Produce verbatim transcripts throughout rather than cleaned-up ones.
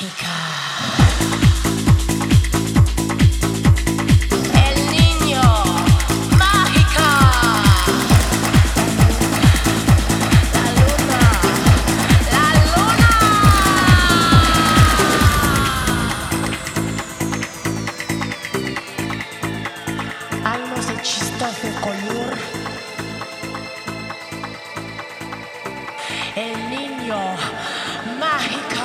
mágica. El niño mágica. La luna, la luna. Almas hechizas de color. El niño mágico.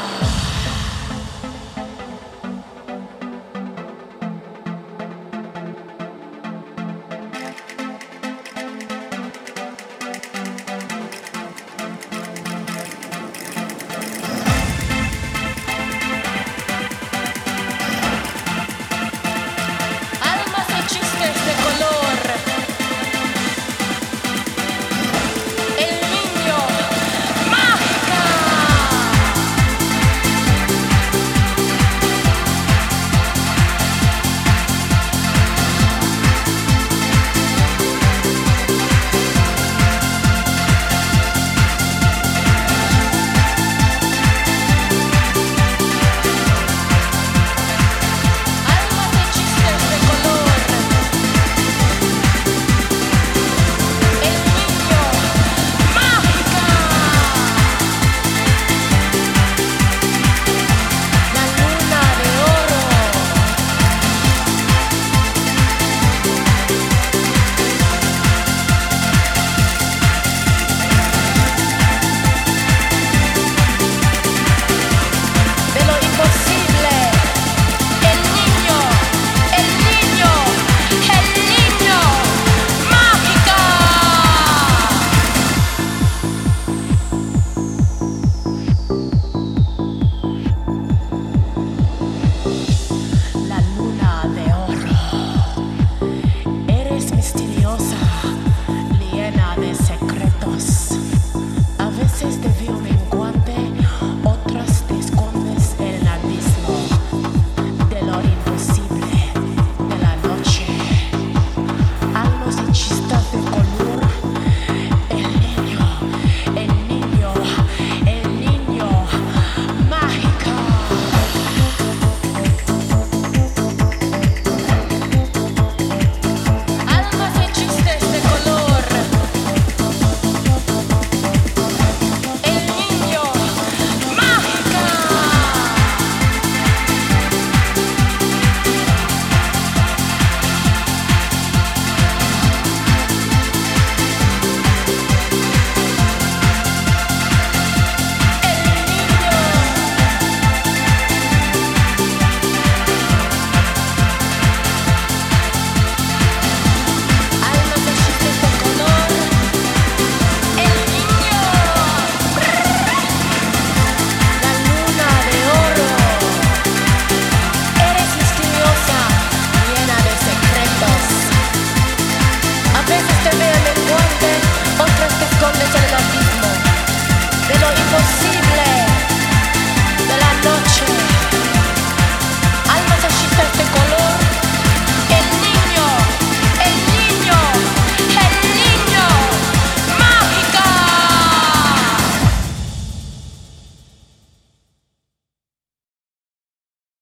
Almas hechizas de color. El niño mágica. Almas hechizas de color. El niño mágica. La luna de oro. De lo imposible. El niño, el niño, el niño mágica. La luna de oro. Eres misteriosa, llena de secretos. A veces te veo menguante, otras te escondes en el abismo de lo imposible de la noche. Almas hechizas de color. El niño, el niño, el niño mágica. Almas hechizas de color. El niño mágica. Almas hechizas de color. El niño. La luna de oro. Eres misteriosa, llena de secretos. A veces te veo menguante, otras te escondes en el abismo de lo imposible.